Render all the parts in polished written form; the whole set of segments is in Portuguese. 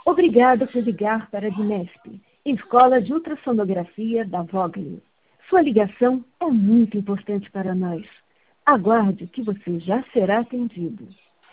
Obrigada por ligar para a Dinesp, Escola de Ultrassonografia da Vogler. Sua ligação é muito importante para nós. Aguarde que você já será atendido.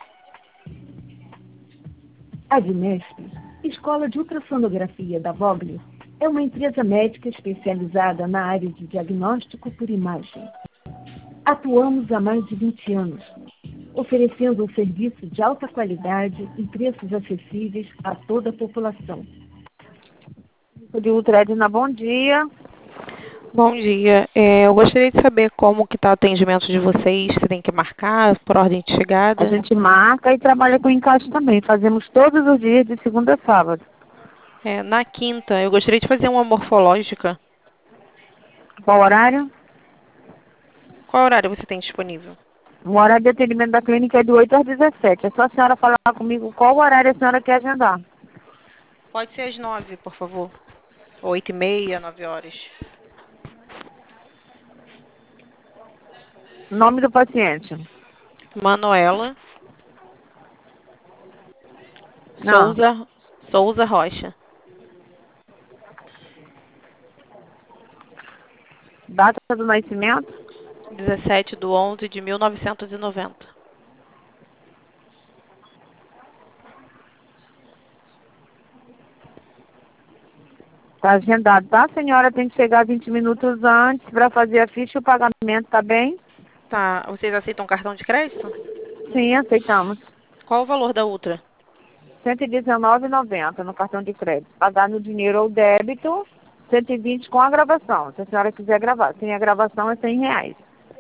A Dinesp, Escola de Ultrassonografia da Vogler, é uma empresa médica especializada na área de diagnóstico por imagem. Atuamos há mais de 20 anos, oferecendo um serviço de alta qualidade e preços acessíveis a toda a população. De Ultradina, bom dia. Bom dia. Eu gostaria de saber como que está o atendimento de vocês, se tem que marcar por ordem de A chegada. gente marca e trabalha com encaixe também. Fazemos todos os dias, de segunda a sábado. Na quinta, eu gostaria de fazer uma morfológica. Qual horário? Qual horário você tem disponível? O horário de atendimento da clínica é de 8 às 17. É só a senhora falar comigo qual horário a senhora quer agendar. Pode ser às 9, por favor. 8h30, 9 horas. Nome do paciente? Manuela Não. Souza Rocha. Data do nascimento? 17/11/1990. Tá agendado, tá? A senhora tem que chegar 20 minutos antes para fazer a ficha e o pagamento, tá bem? Tá, vocês aceitam cartão de crédito? Sim, aceitamos. Qual o valor da Ultra? R$ 119,90 no cartão de crédito. Pagar no dinheiro ou débito, 120 com a gravação. Se a senhora quiser gravar. Sem a gravação é R$ 100.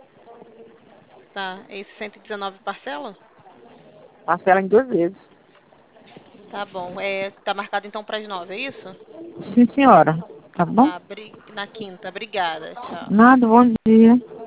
Tá, esse 119 parcela? Parcela em 2 vezes. Tá bom. Tá marcado então para as 9, é isso? Sim, senhora. Tá bom? Tá, na quinta. Obrigada. Tchau. Nada, bom dia.